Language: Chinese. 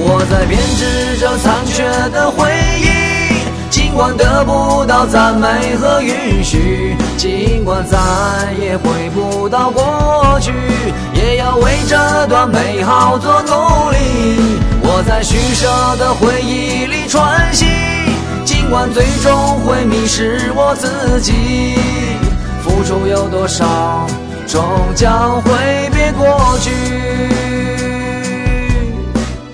我在编织着残缺的回忆，尽管得不到赞美和允许，尽管再也回不到过去，也要为这段美好做努力。我在虚设的回忆里喘息，尽管最终会迷失我自己，付出有多少，终将挥别过去。